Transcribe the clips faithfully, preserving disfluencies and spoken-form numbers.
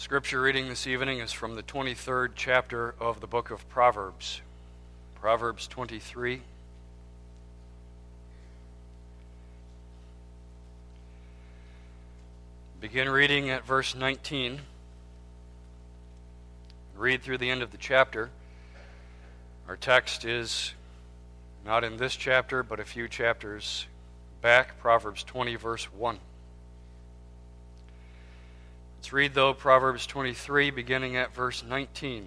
Scripture reading this evening is from the twenty-third chapter of the book of Proverbs. Proverbs twenty-three. Begin reading at verse nineteen. Read through the end of the chapter. Our text is not in this chapter, but a few chapters back, Proverbs twenty, verse one. Let's read, though, Proverbs twenty-three, beginning at verse nineteen.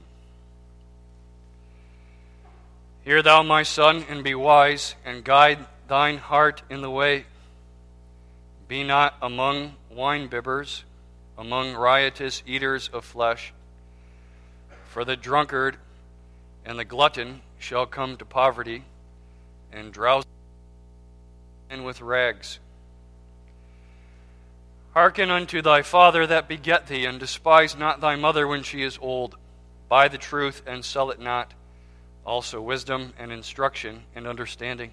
Hear thou, my son, and be wise, and guide thine heart in the way. Be not among winebibbers, among riotous eaters of flesh. For the drunkard and the glutton shall come to poverty, and drowse and with rags. Hearken unto thy father that beget thee, and despise not thy mother when she is old. Buy the truth, and sell it not, also wisdom and instruction and understanding.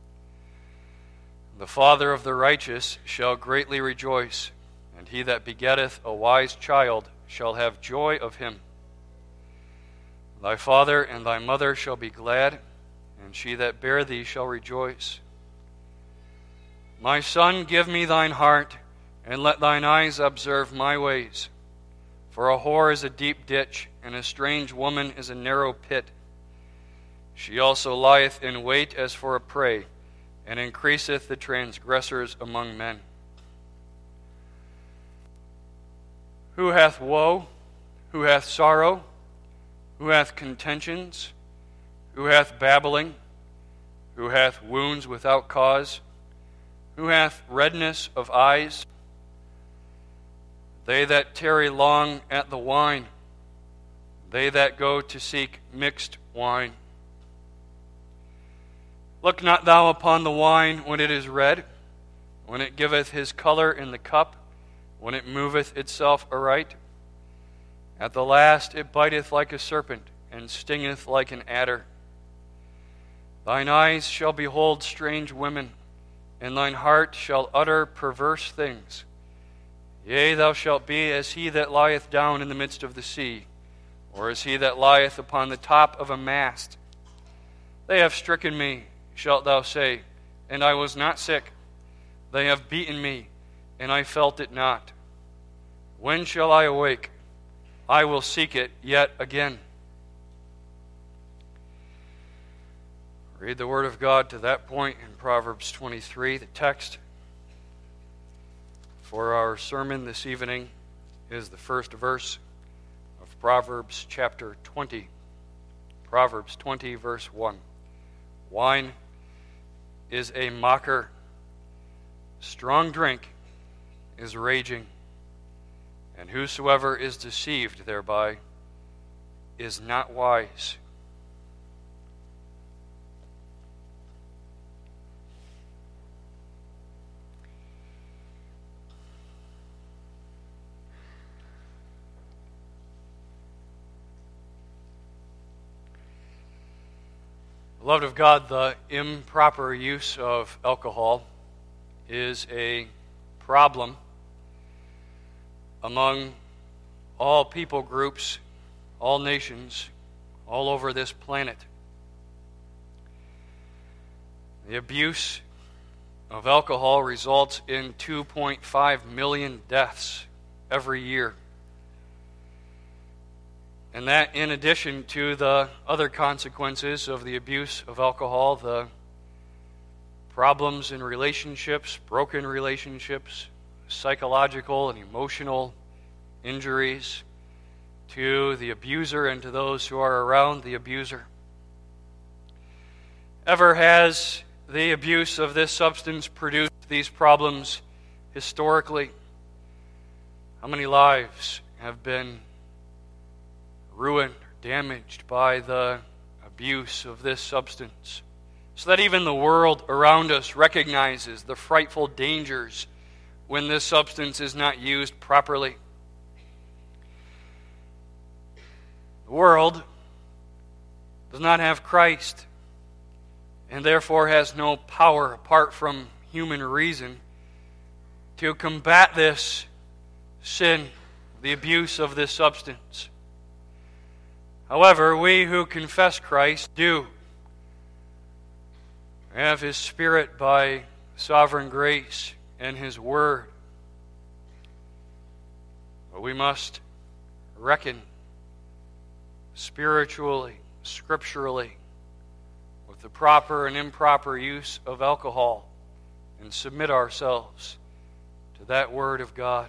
The father of the righteous shall greatly rejoice, and he that begetteth a wise child shall have joy of him. Thy father and thy mother shall be glad, and she that bare thee shall rejoice. My son, give me thine heart, and let thine eyes observe my ways. For a whore is a deep ditch, and a strange woman is a narrow pit. She also lieth in wait as for a prey, and increaseth the transgressors among men. Who hath woe? Who hath sorrow? Who hath contentions? Who hath babbling? Who hath wounds without cause? Who hath redness of eyes? They that tarry long at the wine, they that go to seek mixed wine. Look not thou upon the wine when it is red, when it giveth his color in the cup, when it moveth itself aright. At the last it biteth like a serpent, and stingeth like an adder. Thine eyes shall behold strange women, and thine heart shall utter perverse things. Yea, thou shalt be as he that lieth down in the midst of the sea, or as he that lieth upon the top of a mast. They have stricken me, shalt thou say, and I was not sick. They have beaten me, and I felt it not. When shall I awake? I will seek it yet again. Read the Word of God to that point in Proverbs twenty-three. The text for our sermon this evening is the first verse of Proverbs chapter twenty. Proverbs twenty, verse one. Wine is a mocker. Strong drink is raging. And whosoever is deceived thereby is not wise. Beloved of God, the improper use of alcohol is a problem among all people groups, all nations, all over this planet. The abuse of alcohol results in two point five million deaths every year. And that, in addition to the other consequences of the abuse of alcohol, the problems in relationships, broken relationships, psychological and emotional injuries to the abuser and to those who are around the abuser. Ever has the abuse of this substance produced these problems historically? How many lives have been ruined or damaged by the abuse of this substance, so that even the world around us recognizes the frightful dangers when this substance is not used properly? The world does not have Christ, and therefore has no power apart from human reason to combat this sin the abuse of this substance. However, we who confess Christ do have His Spirit by sovereign grace and His Word. But we must reckon spiritually, scripturally, with the proper and improper use of alcohol and submit ourselves to that Word of God.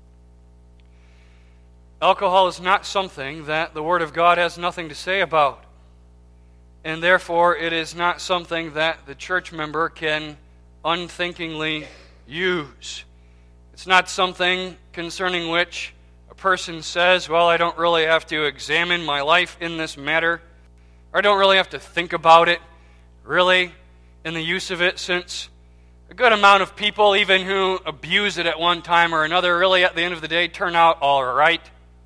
Alcohol is not something that the Word of God has nothing to say about. And therefore, it is not something that the church member can unthinkingly use. It's not something concerning which a person says, well, I don't really have to examine my life in this matter, or I don't really have to think about it, really, in the use of it, since a good amount of people, even who abuse it at one time or another, really at the end of the day turn out all right.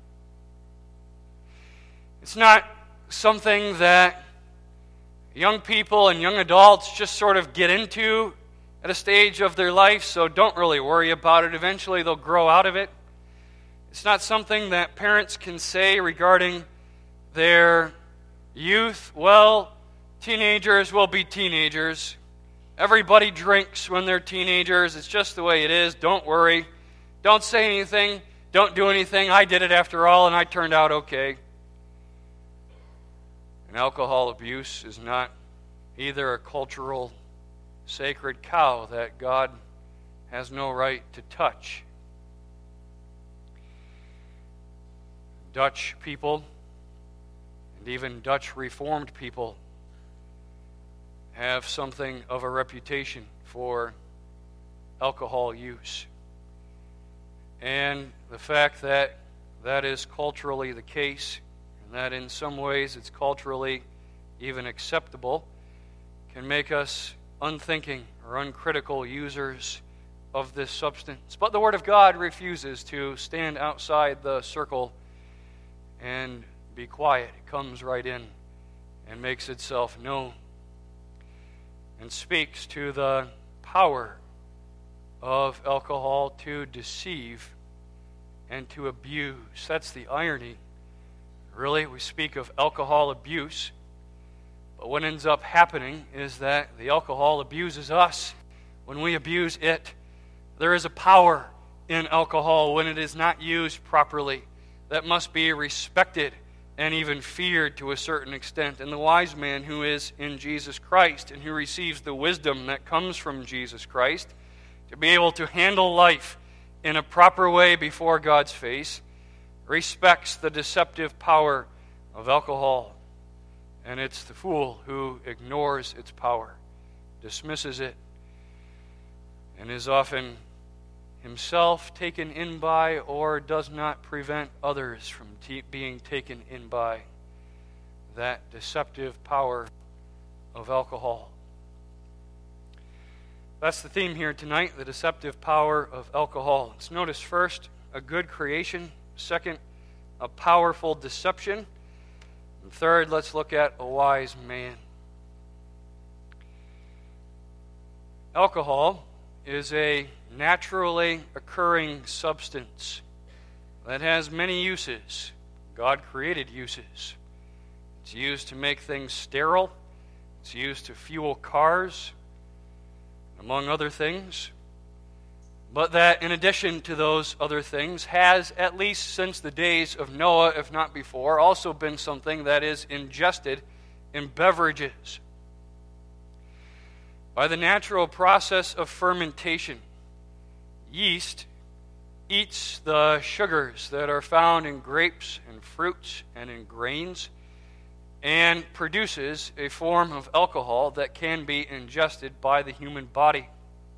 It's not something that young people and young adults just sort of get into at a stage of their life, so don't really worry about it. Eventually they'll grow out of it. It's not something that parents can say regarding their youth. Well, teenagers will be teenagers. Everybody drinks when they're teenagers. It's just the way it is. Don't worry. Don't say anything. Don't do anything. I did it after all, and I turned out okay. And alcohol abuse is not either a cultural sacred cow that God has no right to touch. Dutch people, and even Dutch Reformed people, have something of a reputation for alcohol use. And the fact that that is culturally the case, and that in some ways it's culturally even acceptable, can make us unthinking or uncritical users of this substance. But the Word of God refuses to stand outside the circle and be quiet. It comes right in and makes itself known and speaks to the power of alcohol to deceive and to abuse. That's the irony. Really, we speak of alcohol abuse, but what ends up happening is that the alcohol abuses us when we abuse it. There is a power in alcohol when it is not used properly that must be respected and even feared to a certain extent. And the wise man who is in Jesus Christ and who receives the wisdom that comes from Jesus Christ to be able to handle life in a proper way before God's face respects the deceptive power of alcohol. And it's the fool who ignores its power, dismisses it, and is often himself taken in by or does not prevent others from te- being taken in by that deceptive power of alcohol. That's the theme here tonight, the deceptive power of alcohol. Let's notice first a good creation. Second, a powerful deception. And third, let's look at a wise man. Alcohol is a naturally occurring substance that has many uses. God created uses. It's used to make things sterile. It's used to fuel cars, among other things. But that in addition to those other things has, at least since the days of Noah, if not before, also been something that is ingested in beverages. By the natural process of fermentation, yeast eats the sugars that are found in grapes and fruits and in grains and produces a form of alcohol that can be ingested by the human body.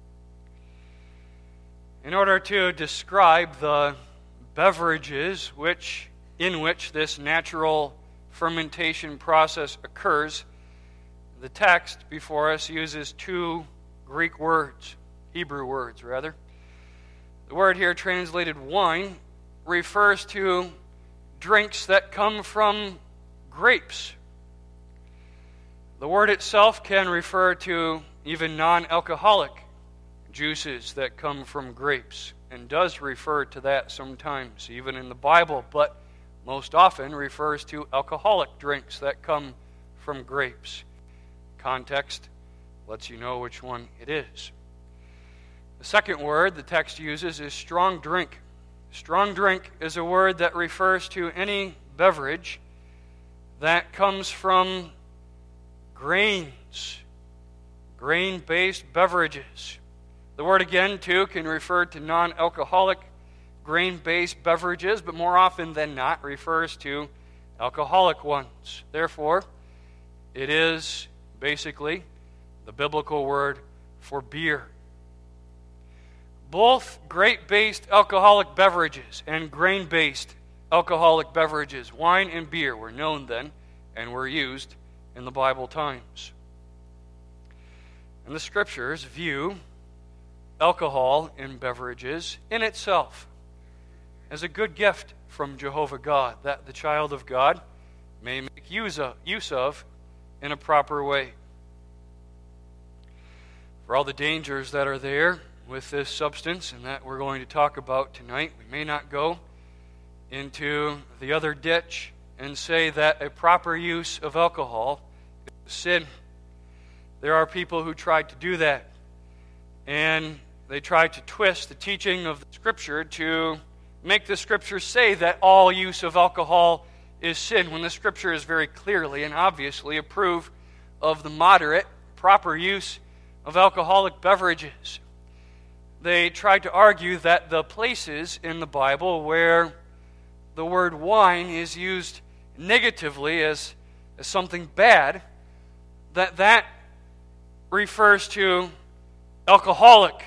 In order to describe the beverages which in which this natural fermentation process occurs, the text before us uses two Greek words, Hebrew words rather. The word here translated wine refers to drinks that come from grapes. The word itself can refer to even non-alcoholic juices that come from grapes. and does refer to that sometimes, even in the Bible, but most often refers to alcoholic drinks that come from grapes. Context lets you know which one it is. The second word the text uses is strong drink. Strong drink is a word that refers to any beverage that comes from grains, grain-based beverages. The word again, too, can refer to non-alcoholic grain-based beverages, but more often than not refers to alcoholic ones. Therefore, it is basically the biblical word for beer. Both grape-based alcoholic beverages and grain-based alcoholic beverages, wine and beer, were known then and were used in the Bible times. And the Scriptures view alcohol in beverages in itself as a good gift from Jehovah God that the child of God may make use of, use of in a proper way. For all the dangers that are there with this substance and that we're going to talk about tonight, we may not go into the other ditch and say that a proper use of alcohol is sin. There are people who try to do that, and they try to twist the teaching of the Scripture to make the Scripture say that all use of alcohol is sin, when the Scripture is very clearly and obviously approve of the moderate, proper use of alcoholic beverages. They try to argue that the places in the Bible where the word wine is used negatively as, as something bad, that that refers to alcoholic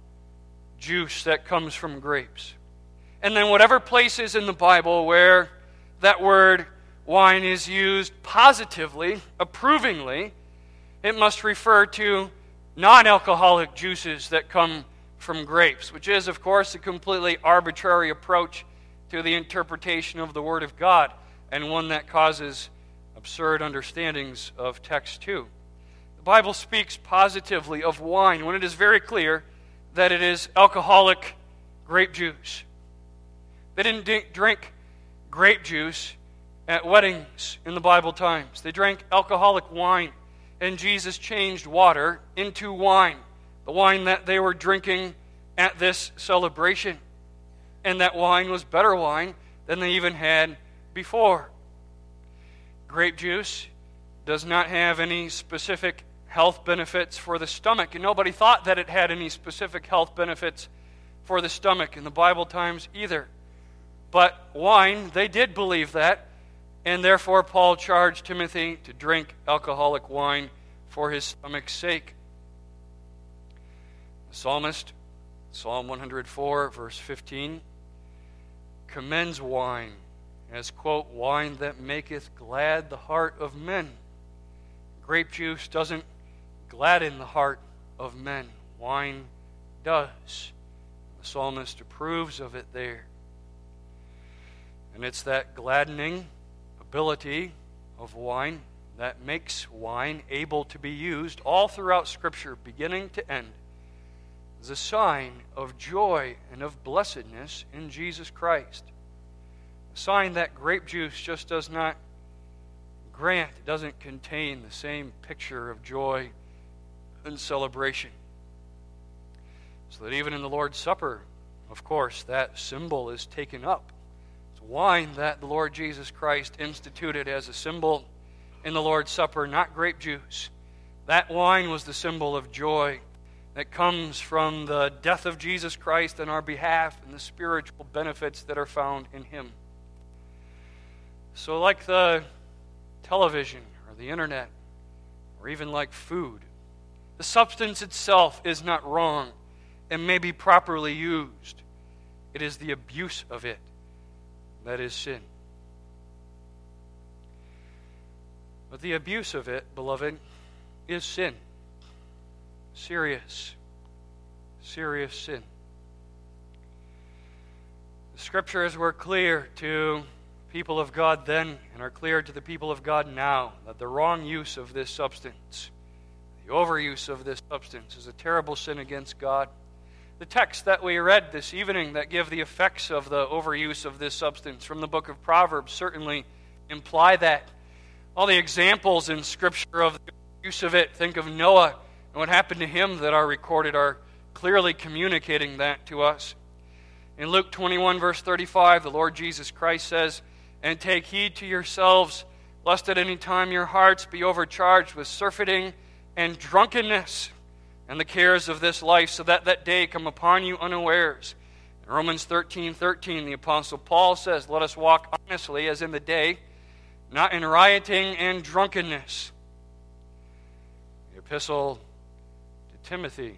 juice that comes from grapes. And then whatever places in the Bible where that word wine is used positively, approvingly, it must refer to non-alcoholic juices that come from grapes, which is, of course, a completely arbitrary approach to the interpretation of the Word of God, and one that causes absurd understandings of text too. The Bible speaks positively of wine when it is very clear that it is alcoholic grape juice. They didn't drink grape juice at weddings in the Bible times. They drank alcoholic wine, and Jesus changed water into wine, the wine that they were drinking at this celebration. And that wine was better wine than they even had before. Grape juice does not have any specific health benefits for the stomach, and nobody thought that it had any specific health benefits for the stomach in the Bible times either. But wine, they did believe that, and therefore Paul charged Timothy to drink alcoholic wine for his stomach's sake. The psalmist, Psalm one hundred four, verse fifteen, commends wine as, quote, wine that maketh glad the heart of men. Grape juice doesn't gladden the heart of men. Wine does. The psalmist approves of it there. And it's that gladdening ability of wine that makes wine able to be used all throughout Scripture, beginning to end, as a sign of joy and of blessedness in Jesus Christ. A sign that grape juice just does not grant, it doesn't contain the same picture of joy and celebration. So that even in the Lord's Supper, of course, that symbol is taken up. It's wine that the Lord Jesus Christ instituted as a symbol in the Lord's Supper, not grape juice. That wine was the symbol of joy that comes from the death of Jesus Christ on our behalf and the spiritual benefits that are found in Him. So like the television or the internet, or even like food, the substance itself is not wrong and may be properly used. It is the abuse of it that is sin. But the abuse of it, beloved, is sin. Serious, serious sin. The Scriptures were clear to people of God then and are clear to the people of God now that the wrong use of this substance, the overuse of this substance, is a terrible sin against God. The texts that we read this evening that give the effects of the overuse of this substance from the book of Proverbs certainly imply that. All the examples in Scripture of the use of it, think of Noah and what happened to him that are recorded, are clearly communicating that to us. In Luke twenty-one, verse thirty-five, the Lord Jesus Christ says, "And take heed to yourselves, lest at any time your hearts be overcharged with surfeiting and drunkenness and the cares of this life, so that that day come upon you unawares." In Romans thirteen, thirteen, the Apostle Paul says, "Let us walk honestly as in the day, not in rioting and drunkenness." The epistle to Timothy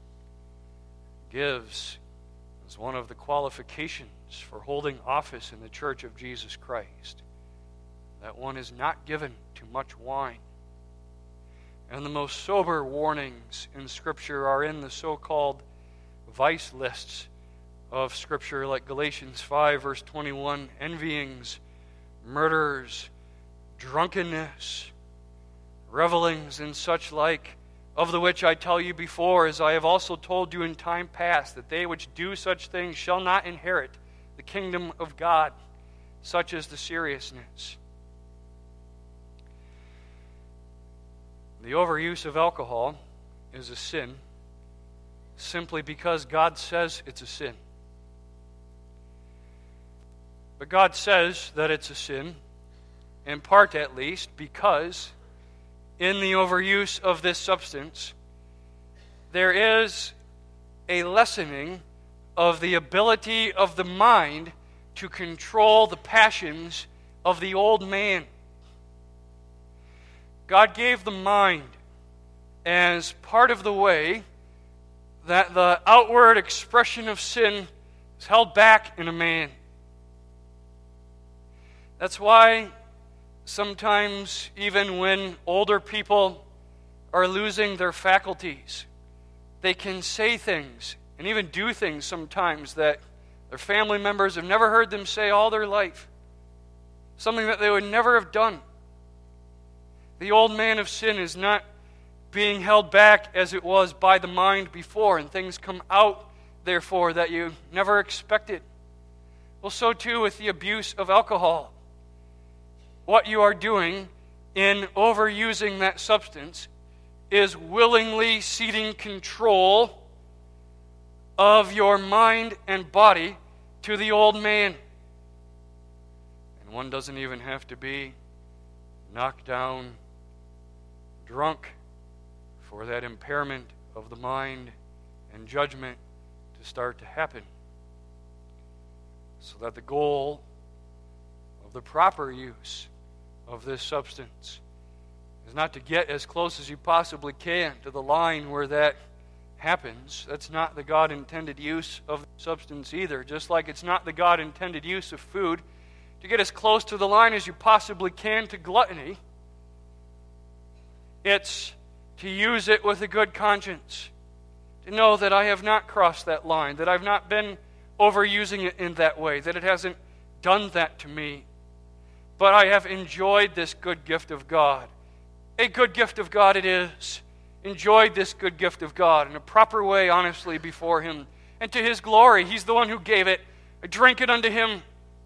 gives as one of the qualifications for holding office in the Church of Jesus Christ that one is not given to much wine. And the most sober warnings in Scripture are in the so-called vice lists of Scripture, like Galatians five, verse twenty-one, envyings, murders, drunkenness, revelings, and such like, of the which I tell you before, as I have also told you in time past, that they which do such things shall not inherit the kingdom of God. Such is the seriousness. The overuse of alcohol is a sin simply because God says it's a sin. But God says that it's a sin, in part at least, because in the overuse of this substance, there is a lessening of the ability of the mind to control the passions of the old man. God gave the mind as part of the way that the outward expression of sin is held back in a man. That's why sometimes, even when older people are losing their faculties, they can say things and even do things sometimes that their family members have never heard them say all their life. Something that they would never have done. The old man of sin is not being held back as it was by the mind before, and things come out, therefore, that you never expected. Well, so too with the abuse of alcohol. What you are doing in overusing that substance is willingly ceding control of your mind and body to the old man. And one doesn't even have to be knocked down drunk for that impairment of the mind and judgment to start to happen. So that the goal of the proper use of this substance is not to get as close as you possibly can to the line where that happens. That's not the God-intended use of the substance either. Just like it's not the God-intended use of food to get as close to the line as you possibly can to gluttony. It's to use it with a good conscience, to know that I have not crossed that line, that I've not been overusing it in that way, that it hasn't done that to me, but I have enjoyed this good gift of God. A good gift of God it is. Enjoyed this good gift of God in a proper way, honestly, before Him, and to His glory. He's the one who gave it. I drink it unto Him.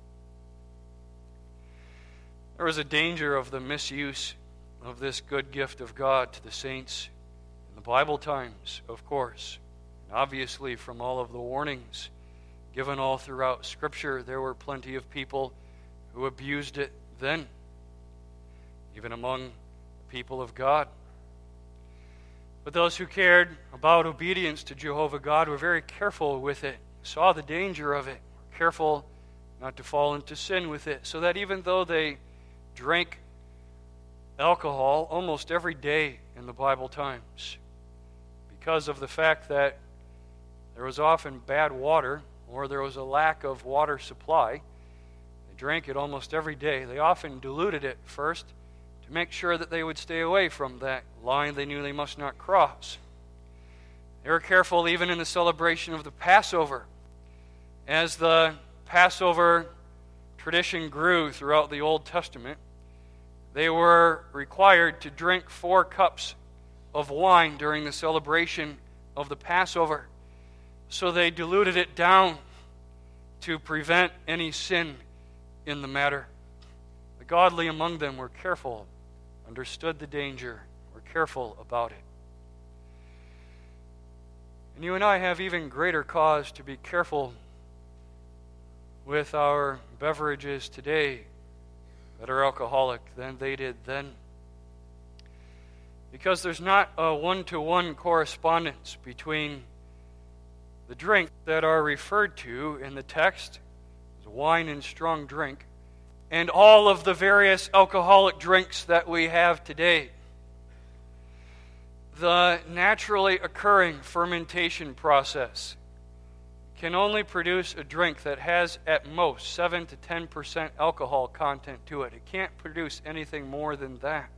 There was a danger of the misuse of this good gift of God to the saints in the Bible times, of course. And obviously, from all of the warnings given all throughout Scripture, there were plenty of people who abused it then, even among the people of God. But those who cared about obedience to Jehovah God were very careful with it, saw the danger of it, were careful not to fall into sin with it, so that even though they drank alcohol almost every day in the Bible times, because of the fact that there was often bad water or there was a lack of water supply, they drank it almost every day. They often diluted it first to make sure that they would stay away from that line they knew they must not cross. They were careful even in the celebration of the Passover. As the Passover tradition grew throughout the Old Testament, they were required to drink four cups of wine during the celebration of the Passover. So they diluted it down to prevent any sin in the matter. The godly among them were careful, understood the danger, were careful about it. And you and I have even greater cause to be careful with our beverages today that are alcoholic than they did then. Because there's not a one-to-one correspondence between the drink that are referred to in the text, wine and strong drink, and all of the various alcoholic drinks that we have today. The naturally occurring fermentation process can only produce a drink that has at most seven to ten percent alcohol content to it. It can't produce anything more than that.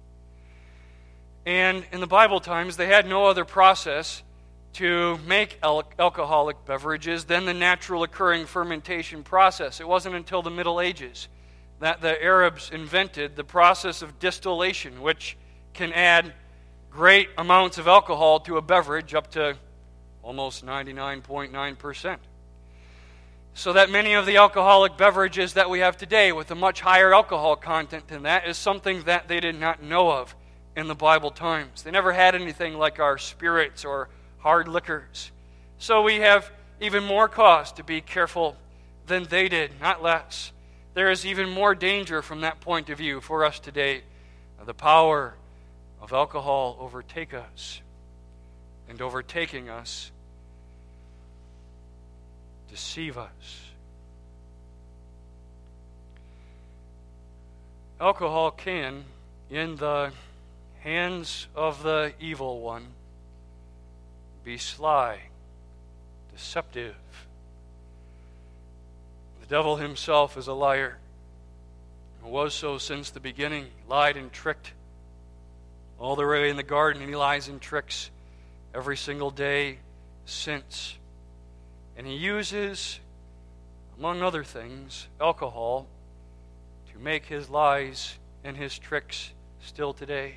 And in the Bible times, they had no other process to make al- alcoholic beverages than the natural occurring fermentation process. It wasn't until the Middle Ages that the Arabs invented the process of distillation, which can add great amounts of alcohol to a beverage, up to almost ninety-nine point nine percent. So that many of the alcoholic beverages that we have today with a much higher alcohol content than that is something that they did not know of in the Bible times. They never had anything like our spirits or hard liquors. So we have even more cause to be careful than they did, not less. There is even more danger from that point of view for us today. The power of alcohol overtake us, and overtaking us, deceive us. Alcohol can, in the hands of the evil one, be sly, deceptive. The devil himself is a liar, and was so since the beginning. He lied and tricked all the way in the garden, and he lies and tricks every single day since. And he uses, among other things, alcohol to make his lies and his tricks still today.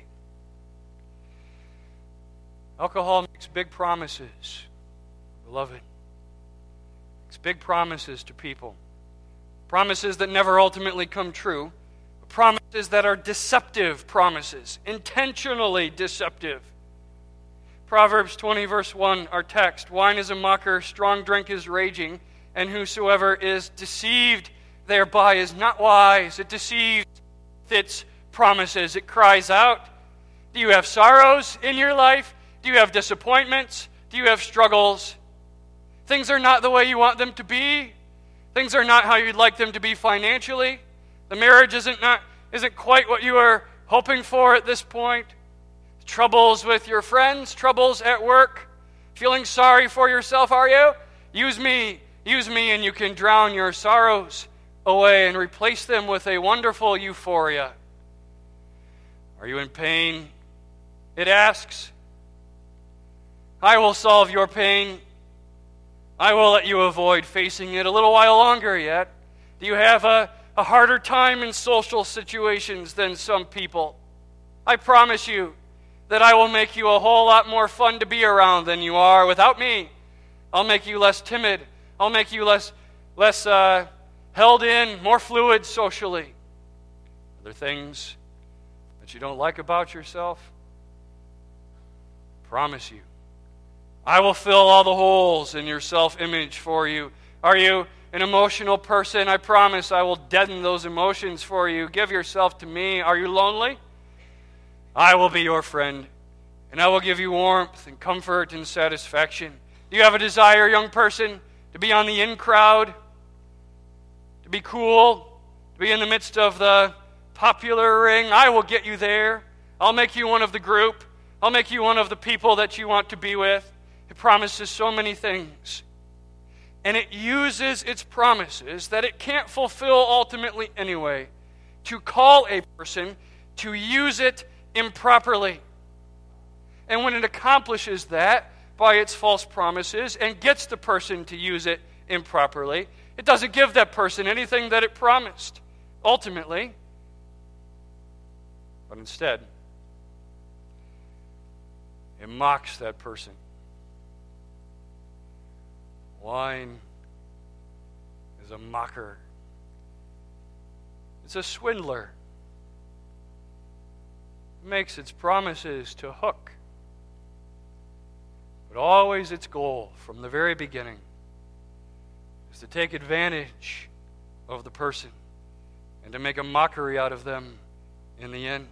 Alcohol makes big promises, beloved. Makes big promises to people. Promises that never ultimately come true. Promises that are deceptive promises, intentionally deceptive. Proverbs twenty, verse one, our text. Wine is a mocker, strong drink is raging, and whosoever is deceived thereby is not wise. It deceives its promises. It cries out. Do you have sorrows in your life? Do you have disappointments? Do you have struggles? Things are not the way you want them to be. Things are not how you'd like them to be financially. The marriage isn't not isn't quite what you are hoping for at this point. Troubles with your friends, troubles at work, feeling sorry for yourself, are you? Use me, use me, and you can drown your sorrows away and replace them with a wonderful euphoria. Are you in pain? It asks. I will solve your pain. I will let you avoid facing it a little while longer yet. Do you have a, a harder time in social situations than some people? I promise you that I will make you a whole lot more fun to be around than you are without me. I'll make you less timid. I'll make you less, less uh, held in, more fluid socially. Are there things that you don't like about yourself? I promise you, I will fill all the holes in your self-image for you. Are you an emotional person? I promise I will deaden those emotions for you. Give yourself to me. Are you lonely? I will be your friend, and I will give you warmth and comfort and satisfaction. Do you have a desire, young person, to be on the in crowd, to be cool, to be in the midst of the popular ring? I will get you there. I'll make you one of the group. I'll make you one of the people that you want to be with. It promises so many things. And it uses its promises that it can't fulfill ultimately anyway to call a person to use it improperly. And when it accomplishes that by its false promises and gets the person to use it improperly, it doesn't give that person anything that it promised ultimately, but instead it mocks that person. Wine is a mocker. It's a swindler. It makes its promises to hook. But always its goal from the very beginning is to take advantage of the person and to make a mockery out of them in the end.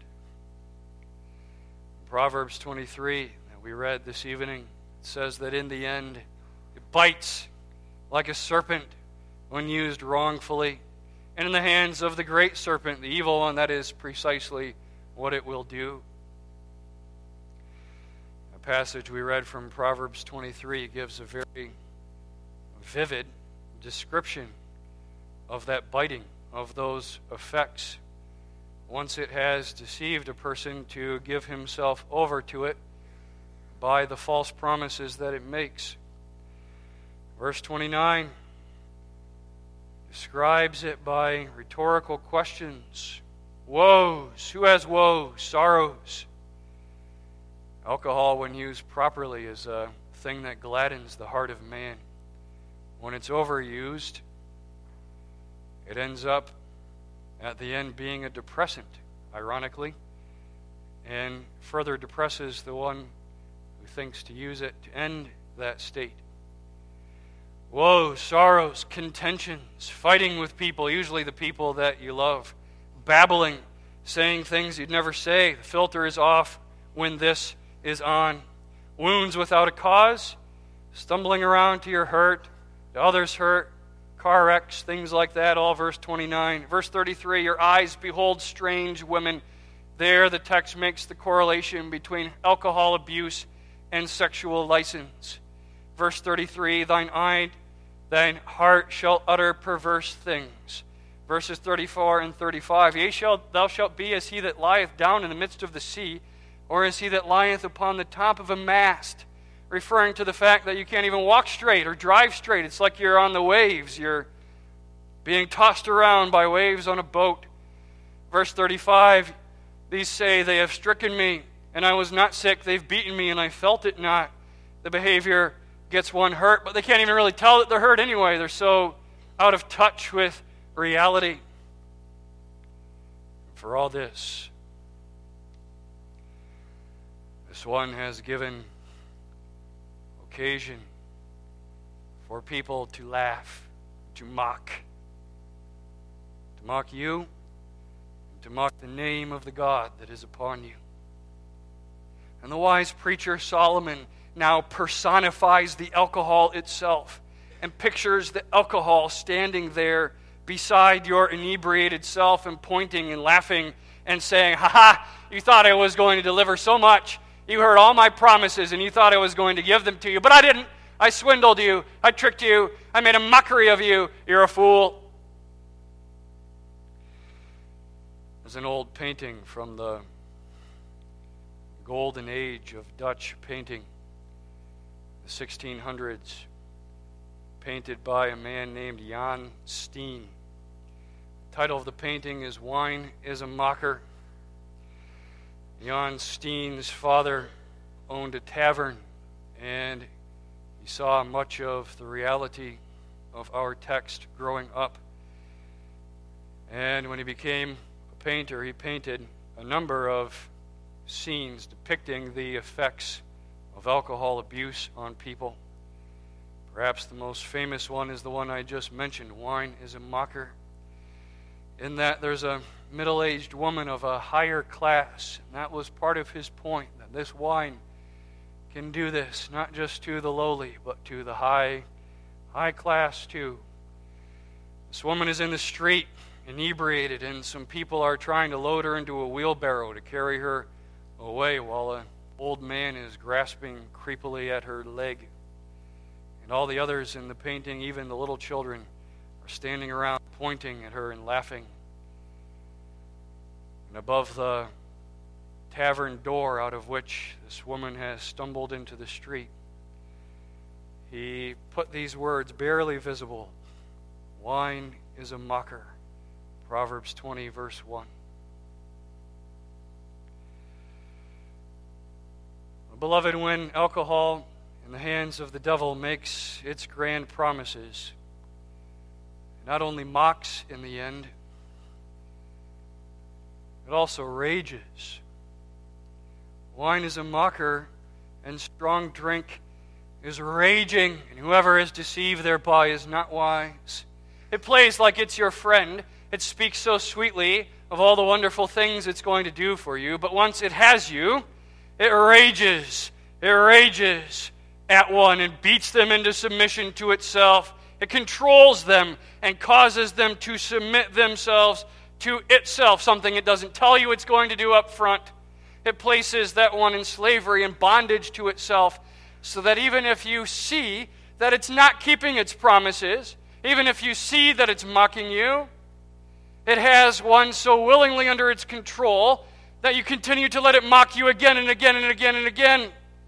Proverbs twenty-three that we read this evening says that in the end it bites like a serpent when used wrongfully. And in the hands of the great serpent, the evil one, that is precisely what it will do. A passage we read from Proverbs twenty-three gives a very vivid description of that biting, of those effects. Once it has deceived a person to give himself over to it by the false promises that it makes. Verse twenty-nine describes it by rhetorical questions. Woes. Who has woes? Sorrows. Alcohol, when used properly, is a thing that gladdens the heart of man. When it's overused, it ends up at the end being a depressant, ironically, and further depresses the one who thinks to use it to end that state. Woes, sorrows, contentions, fighting with people, usually the people that you love, babbling, saying things you'd never say. The filter is off when this is on. Wounds without a cause, stumbling around to your hurt, to others' hurt, car wrecks, things like that, all verse twenty-nine. Verse thirty-three, your eyes behold strange women. There the text makes the correlation between alcohol abuse and sexual license. Verse thirty-three, thine eye, thine heart shall utter perverse things. Verses thirty-four and thirty-five, yea, shall, thou shalt be as he that lieth down in the midst of the sea, or as he that lieth upon the top of a mast, referring to the fact that you can't even walk straight or drive straight. It's like you're on the waves. You're being tossed around by waves on a boat. Verse thirty-five, these say, they have stricken me, and I was not sick. They've beaten me, and I felt it not. The behavior gets one hurt, but they can't even really tell that they're hurt anyway. They're so out of touch with reality. For all this, this one has given occasion for people to laugh, to mock, to mock you, and to mock the name of the God that is upon you. And the wise preacher Solomon now personifies the alcohol itself and pictures the alcohol standing there beside your inebriated self and pointing and laughing and saying, ha ha, you thought I was going to deliver so much. You heard all my promises and you thought I was going to give them to you, but I didn't. I swindled you. I tricked you. I made a mockery of you. You're a fool. There's an old painting from the golden age of Dutch painting, the sixteen hundreds, painted by a man named Jan Steen. The title of the painting is Wine is a Mocker. Jan Steen's father owned a tavern, and he saw much of the reality of our text growing up. And when he became a painter, he painted a number of scenes depicting the effects of alcohol abuse on people. Perhaps the most famous one is the one I just mentioned, Wine is a Mocker. In that there's a middle-aged woman of a higher class, and that was part of his point, that this wine can do this, not just to the lowly, but to the high, high class too. This woman is in the street, inebriated, and some people are trying to load her into a wheelbarrow to carry her away while an old man is grasping creepily at her leg. And all the others in the painting, even the little children, are standing around pointing at her and laughing. And above the tavern door out of which this woman has stumbled into the street, he put these words barely visible: wine is a mocker. Proverbs twenty, verse one. Beloved, when alcohol in the hands of the devil makes its grand promises. It not only mocks in the end, it also rages. Wine is a mocker, and strong drink is raging, and whoever is deceived thereby is not wise. It plays like it's your friend. It speaks so sweetly of all the wonderful things it's going to do for you, but once it has you, it rages, it rages at one and beats them into submission to itself. It controls them and causes them to submit themselves to itself, something it doesn't tell you it's going to do up front. It places that one in slavery and bondage to itself, so that even if you see that it's not keeping its promises, even if you see that it's mocking you, it has one so willingly under its control that you continue to let it mock you again and again and again and again.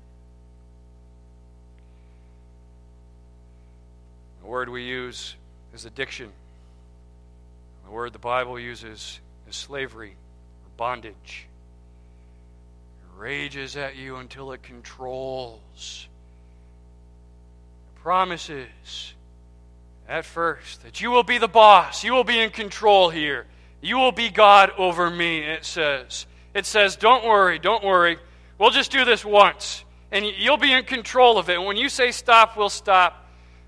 The word we use is addiction. The word the Bible uses is slavery or bondage. It rages at you until it controls. It promises at first that you will be the boss. You will be in control here. You will be God over me, it says. It says, don't worry, don't worry. We'll just do this once, and you'll be in control of it. And when you say stop, we'll stop.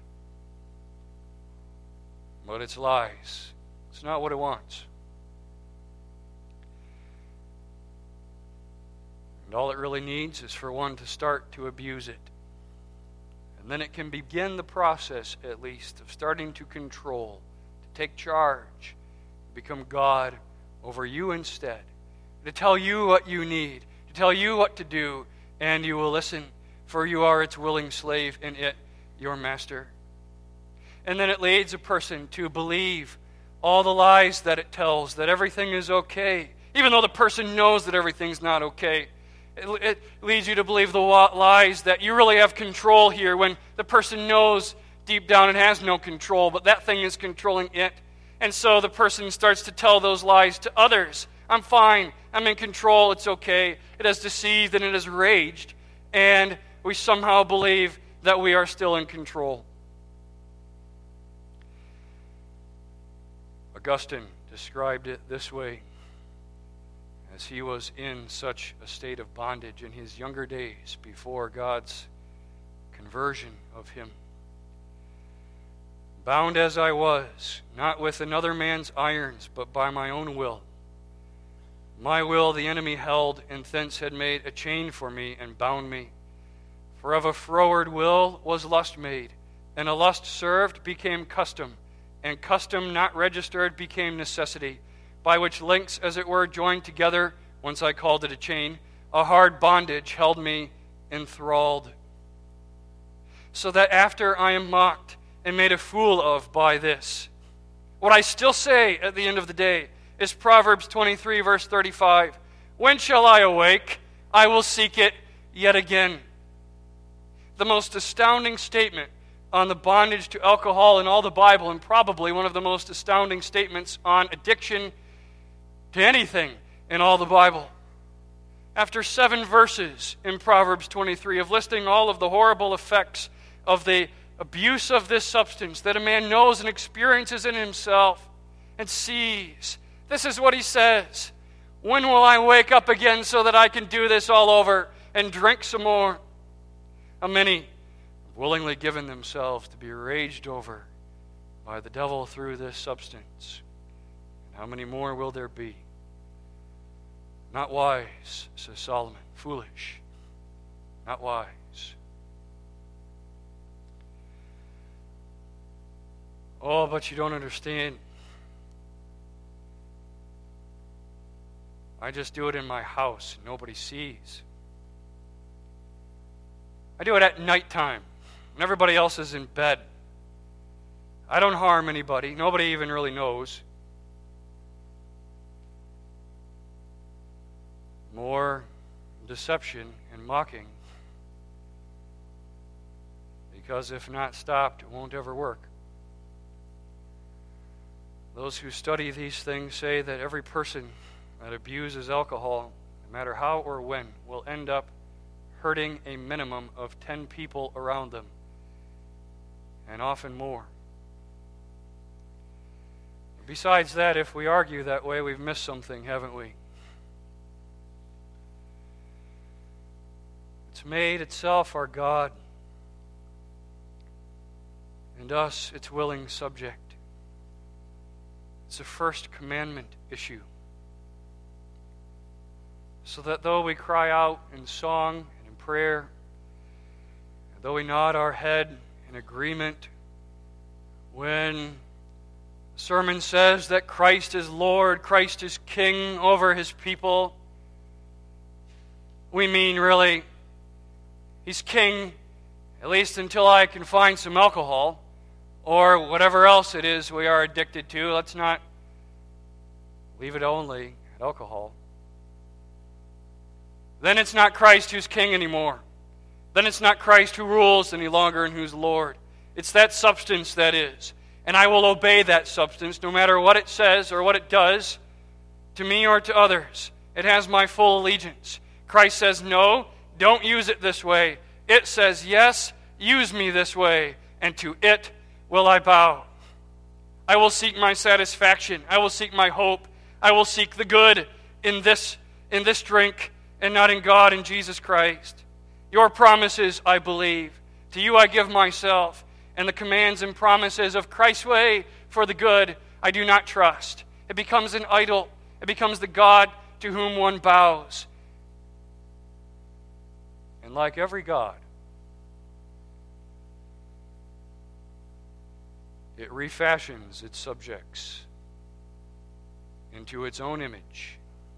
But it's lies. It's not what it wants. And all it really needs is for one to start to abuse it. And then it can begin the process, at least, of starting to control, to take charge, become God over you instead, to tell you what you need, to tell you what to do, and you will listen, for you are its willing slave, and it your master. And then it leads a person to believe all the lies that it tells, that everything is okay, even though the person knows that everything's not okay. It, it leads you to believe the lies that you really have control here, when the person knows deep down it has no control, but that thing is controlling it. And so the person starts to tell those lies to others. I'm fine. I'm in control. It's okay. It has deceived and it has raged. And we somehow believe that we are still in control. Augustine described it this way, as he was in such a state of bondage in his younger days before God's conversion of him. Bound as I was, not with another man's irons, but by my own will. My will the enemy held, and thence had made a chain for me and bound me. For of a froward will was lust made, and a lust served became custom, and custom not registered became necessity, by which links, as it were, joined together, once I called it a chain, a hard bondage held me enthralled. So that after I am mocked and made a fool of by this, what I still say at the end of the day is Proverbs twenty-three, verse thirty-five. When shall I awake? I will seek it yet again. The most astounding statement on the bondage to alcohol in all the Bible, and probably one of the most astounding statements on addiction to anything in all the Bible. After seven verses in Proverbs twenty-three of listing all of the horrible effects of the abuse of this substance that a man knows and experiences in himself and sees, this is what he says: when will I wake up again so that I can do this all over and drink some more? How many have willingly given themselves to be raged over by the devil through this substance? And how many more will there be? Not wise, says Solomon. Foolish. Not wise. Oh, but you don't understand. I just do it in my house. Nobody sees. I do it at nighttime when everybody else is in bed. I don't harm anybody. Nobody even really knows. More deception and mocking. Because if not stopped, it won't ever work. Those who study these things say that every person that abuses alcohol, no matter how or when, will end up hurting a minimum of ten people around them, and often more. Besides that, if we argue that way, we've missed something, haven't we? It's made itself our God, and us its willing subject. It's a first commandment issue. So that though we cry out in song and in prayer, though we nod our head in agreement when the sermon says that Christ is Lord, Christ is King over His people, we mean really, He's King, at least until I can find some alcohol or whatever else it is we are addicted to. Let's not leave it only at alcohol. Then it's not Christ who's King anymore. Then it's not Christ who rules any longer and who's Lord. It's that substance that is. And I will obey that substance no matter what it says or what it does to me or to others. It has my full allegiance. Christ says, no, don't use it this way. It says, yes, use me this way. And to it will I bow. I will seek my satisfaction. I will seek my hope. I will seek the good in this, in this drink, and not in God and Jesus Christ. Your promises I believe. To you I give myself. And the commands and promises of Christ's way for the good I do not trust. It becomes an idol. It becomes the God to whom one bows. And like every God, it refashions its subjects into its own image.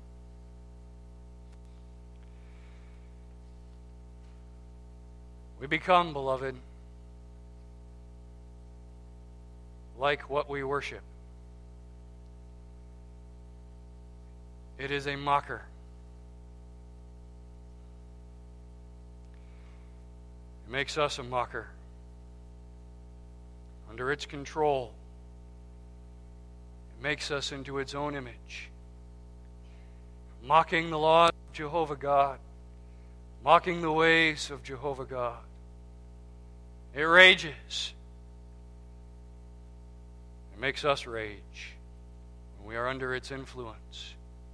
We become, beloved, like what we worship. It is a mocker. It makes us a mocker. Under its control, it makes us into its own image. Mocking the laws of Jehovah God. Mocking the ways of Jehovah God. It rages. It makes us rage when we are under its influence.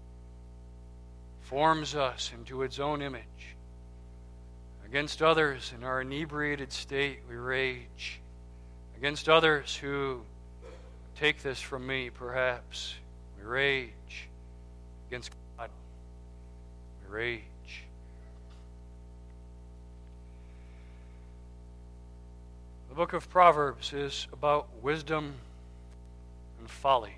Forms us into its own image. Against others in our inebriated state, we rage. Against others who take this from me, perhaps, we rage. Against God, we rage. The book of Proverbs is about wisdom and folly.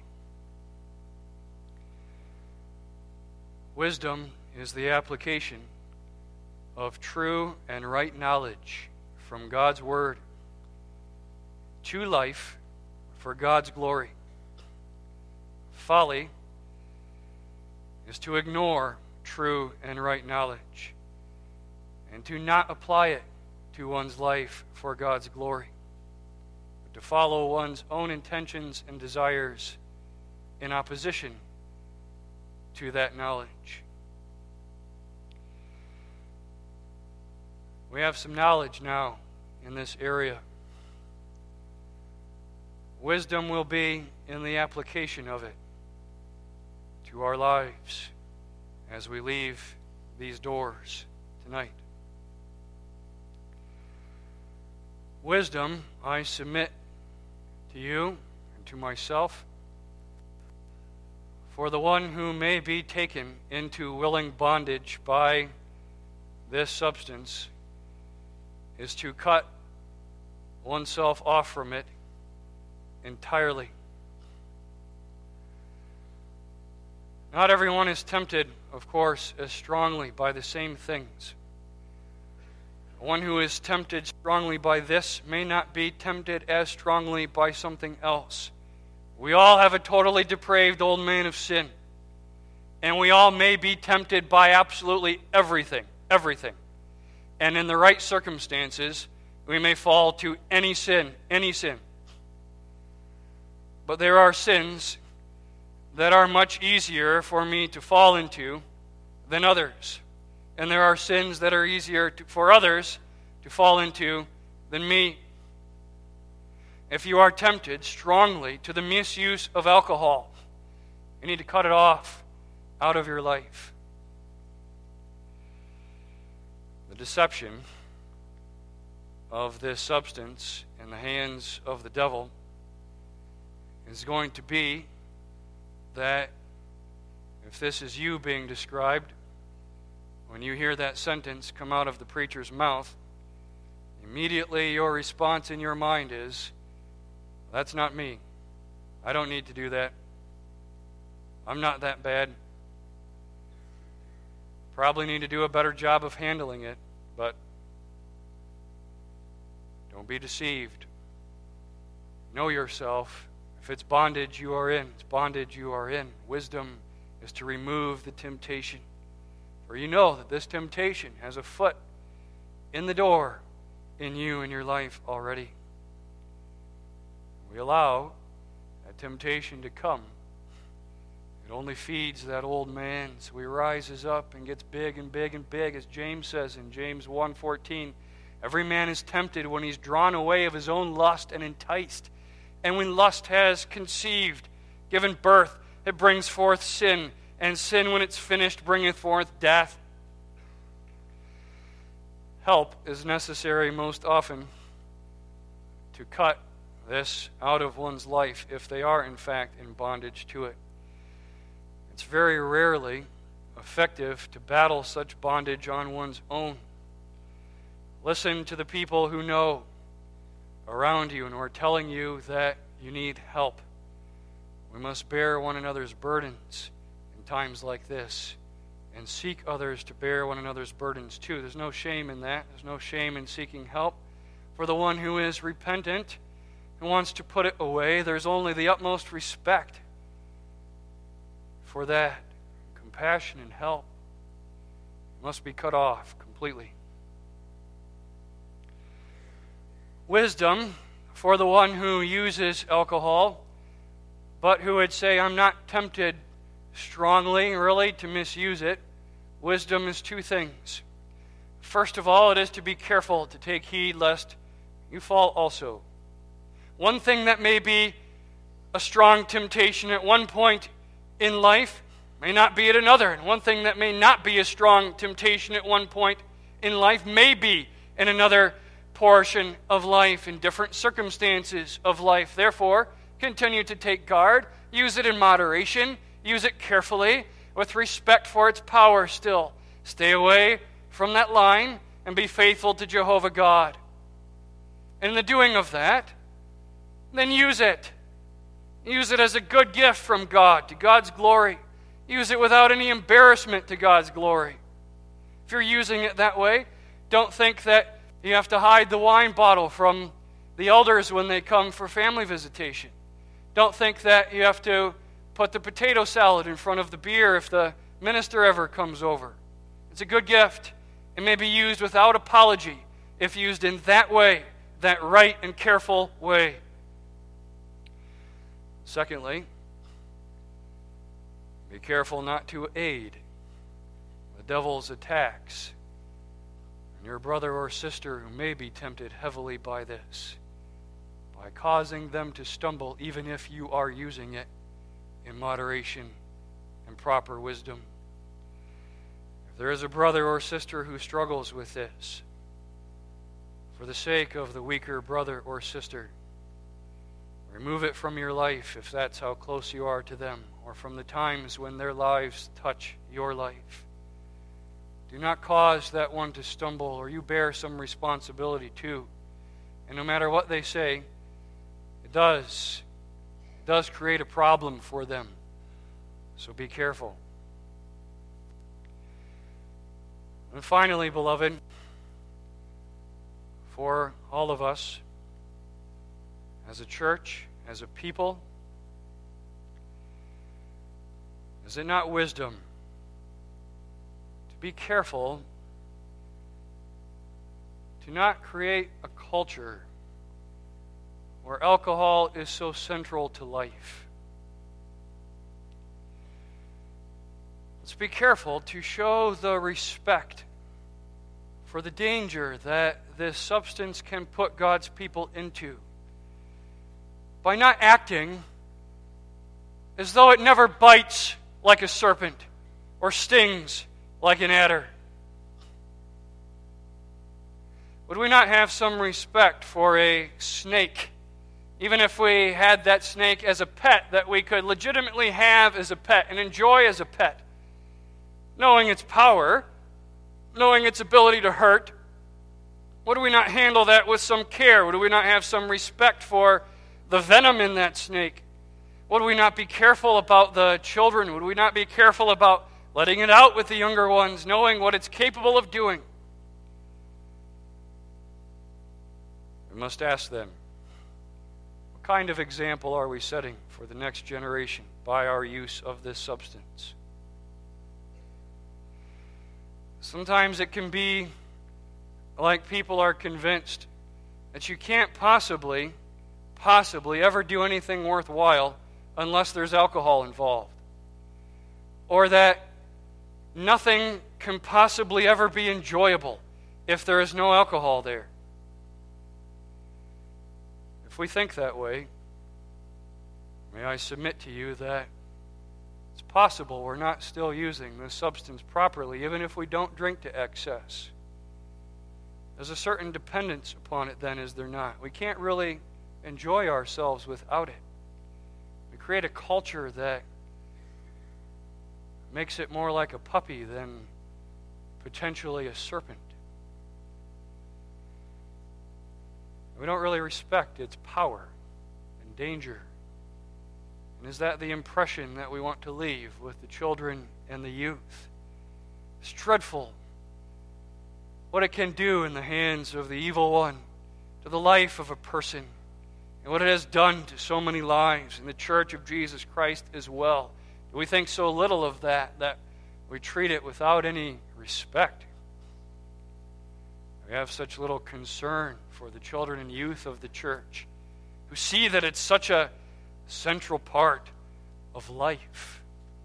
Wisdom is the application of true and right knowledge from God's Word to life for God's glory. Folly is to ignore true and right knowledge and to not apply it to one's life for God's glory, but to follow one's own intentions and desires in opposition to that knowledge. We have some knowledge now in this area. Wisdom will be in the application of it to our lives as we leave these doors tonight. Wisdom, I submit to you and to myself, for the one who may be taken into willing bondage by this substance, is to cut oneself off from it entirely. Not everyone is tempted, of course, as strongly by the same things. One who is tempted strongly by this may not be tempted as strongly by something else. We all have a totally depraved old man of sin. And we all may be tempted by absolutely everything, everything. And in the right circumstances, we may fall to any sin, any sin. But there are sins that are much easier for me to fall into than others. And there are sins that are easier to, for others to fall into than me. If you are tempted strongly to the misuse of alcohol, you need to cut it off out of your life. The deception of this substance in the hands of the devil is going to be that if this is you being described, when you hear that sentence come out of the preacher's mouth, immediately your response in your mind is, that's not me. I don't need to do that. I'm not that bad. Probably need to do a better job of handling it, but don't be deceived. Know yourself. If it's bondage you are in, it's bondage you are in. Wisdom is to remove the temptation. For you know that this temptation has a foot in the door in you and your life already. We allow that temptation to come. It only feeds that old man, so he rises up and gets big and big and big, as James says in James one fourteen. Every man is tempted when he's drawn away of his own lust and enticed. And when lust has conceived, given birth, it brings forth sin. And sin, when it's finished, bringeth forth death. Help is necessary most often to cut this out of one's life if they are, in fact, in bondage to it. It's very rarely effective to battle such bondage on one's own. Listen to the people who know around you and who are telling you that you need help. We must bear one another's burdens in times like this and seek others to bear one another's burdens too. There's no shame in that. There's no shame in seeking help. For the one who is repentant and wants to put it away, there's only the utmost respect for that. Compassion and help must be cut off completely. Wisdom for the one who uses alcohol, but who would say, I'm not tempted strongly, really, to misuse it. Wisdom is two things. First of all, it is to be careful to take heed lest you fall also. One thing that may be a strong temptation at one point in life may not be at another. And one thing that may not be a strong temptation at one point in life may be in another portion of life, in different circumstances of life. Therefore, continue to take guard. Use it in moderation. Use it carefully with respect for its power still. Stay away from that line and be faithful to Jehovah God. And in the doing of that, then use it. Use it as a good gift from God to God's glory. Use it without any embarrassment to God's glory. If you're using it that way, don't think that you have to hide the wine bottle from the elders when they come for family visitation. Don't think that you have to put the potato salad in front of the beer if the minister ever comes over. It's a good gift. It may be used without apology if used in that way, that right and careful way. Secondly, be careful not to aid the devil's attacks on your brother or sister who may be tempted heavily by this, by causing them to stumble even if you are using it in moderation and proper wisdom. If there is a brother or sister who struggles with this, for the sake of the weaker brother or sister, remove it from your life if that's how close you are to them, or from the times when their lives touch your life. Do not cause that one to stumble, or you bear some responsibility too. And no matter what they say, it does, it does create a problem for them. So be careful. And finally, beloved, for all of us, as a church, as a people, is it not wisdom to be careful to not create a culture where alcohol is so central to life? Let's be careful to show the respect for the danger that this substance can put God's people into by not acting as though it never bites like a serpent or stings like an adder. Would we not have some respect for a snake, even if we had that snake as a pet that we could legitimately have as a pet and enjoy as a pet, knowing its power, knowing its ability to hurt? Would we not handle that with some care? Would we not have some respect for the venom in that snake? Would we not be careful about the children? Would we not be careful about letting it out with the younger ones, knowing what it's capable of doing? We must ask them, what kind of example are we setting for the next generation by our use of this substance? Sometimes it can be like people are convinced that you can't possibly, possibly ever do anything worthwhile unless there's alcohol involved. Or that nothing can possibly ever be enjoyable if there is no alcohol there. If we think that way, may I submit to you that it's possible we're not still using this substance properly, even if we don't drink to excess. There's a certain dependence upon it then, is there not? We can't really enjoy ourselves without it. We create a culture that makes it more like a puppy than potentially a serpent. We don't really respect its power and danger. And is that the impression that we want to leave with the children and the youth? It's dreadful what it can do in the hands of the evil one to the life of a person, and what it has done to so many lives in the church of Jesus Christ as well. We think so little of that that we treat it without any respect. We have such little concern for the children and youth of the church who see that it's such a central part of life.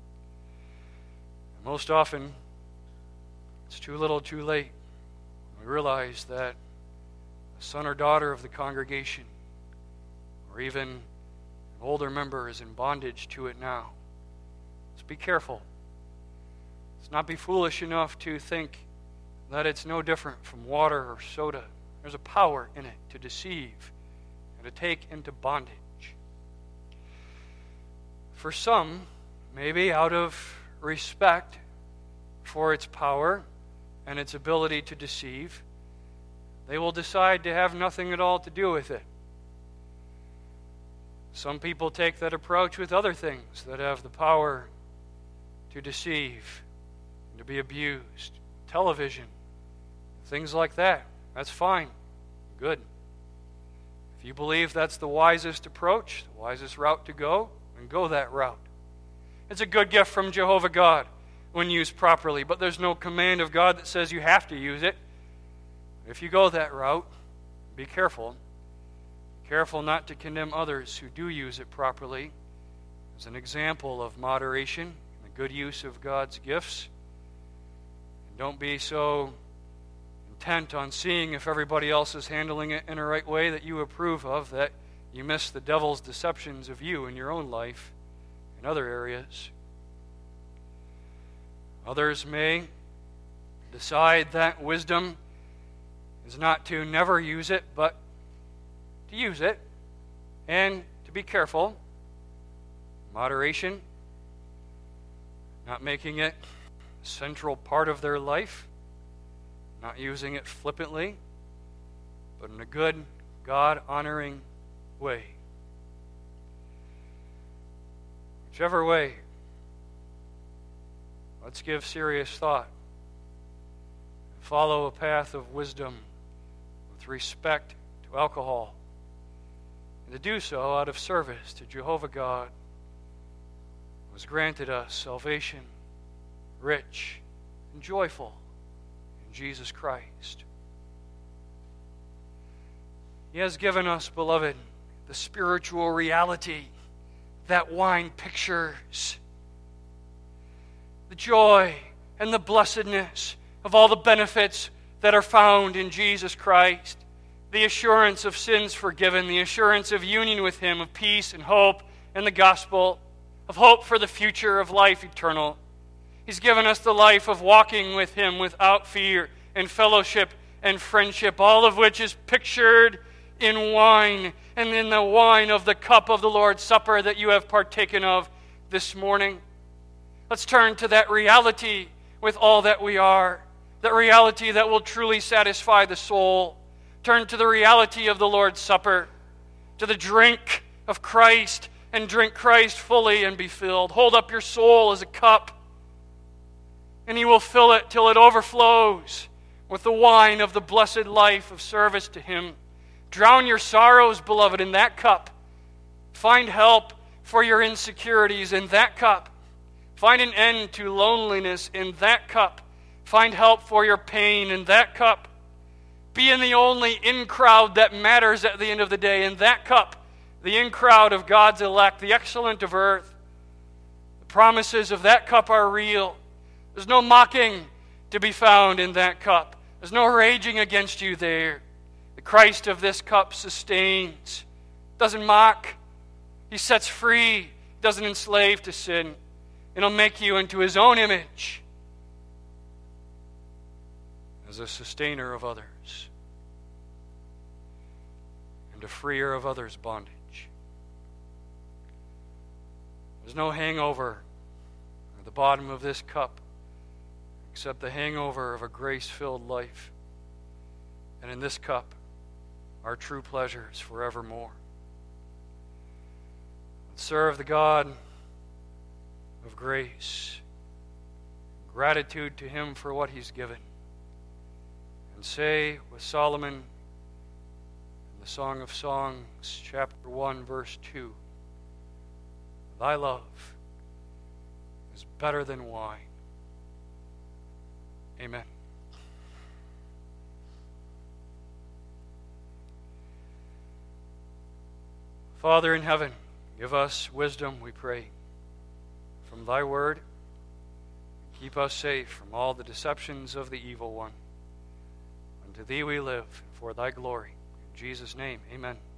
And most often, it's too little too late. We realize that a son or daughter of the congregation, or even an older member, is in bondage to it now. Let's be careful. Let's not be foolish enough to think that it's no different from water or soda. There's a power in it to deceive and to take into bondage. For some, maybe out of respect for its power and its ability to deceive, they will decide to have nothing at all to do with it. Some people take that approach with other things that have the power to deceive and to be abused. Television, things like that. That's fine. Good. If you believe that's the wisest approach, the wisest route to go, then go that route. It's a good gift from Jehovah God when used properly, but there's no command of God that says you have to use it. If you go that route, be careful. Be careful not to condemn others who do use it properly as an example of moderation and the good use of God's gifts. And don't be so intent on seeing if everybody else is handling it in a right way that you approve of that you miss the devil's deceptions of you in your own life in other areas. Others may decide that wisdom is not to never use it, but to use it and to be careful. Moderation, not making it a central part of their life, not using it flippantly, but in a good, God-honoring way. Whichever way, let's give serious thought. Follow a path of wisdom with respect to alcohol, and to do so out of service to Jehovah God, who has granted us salvation, rich and joyful in Jesus Christ. He has given us, beloved, the spiritual reality that wine pictures. The joy and the blessedness of all the benefits that are found in Jesus Christ. The assurance of sins forgiven, the assurance of union with Him, of peace and hope in the gospel, of hope for the future, of life eternal. He's given us the life of walking with Him without fear and fellowship and friendship, all of which is pictured in wine and in the wine of the cup of the Lord's Supper that you have partaken of this morning. Let's turn to that reality with all that we are, that reality that will truly satisfy the soul. Turn to the reality of the Lord's Supper, to the drink of Christ, and drink Christ fully and be filled. Hold up your soul as a cup, and He will fill it till it overflows with the wine of the blessed life of service to Him. Drown your sorrows, beloved, in that cup. Find help for your insecurities in that cup. Find an end to loneliness in that cup. Find help for your pain in that cup. Be in the only in-crowd that matters at the end of the day, in that cup, the in-crowd of God's elect, the excellent of earth. The promises of that cup are real. There's no mocking to be found in that cup. There's no raging against you there. The Christ of this cup sustains, doesn't mock. He sets free, doesn't enslave to sin. And He'll make you into His own image as a sustainer of others and a freer of others' bondage. There's no hangover at the bottom of this cup except the hangover of a grace-filled life. And in this cup are true pleasures forevermore. Let's serve the God of grace, gratitude to Him for what He's given, and say with Solomon in the Song of Songs, chapter one, verse two, Thy love is better than wine. Amen. Father in heaven, give us wisdom, we pray, from Thy word. Keep us safe from all the deceptions of the evil one. Unto Thee we live, for Thy glory. In Jesus' name, amen.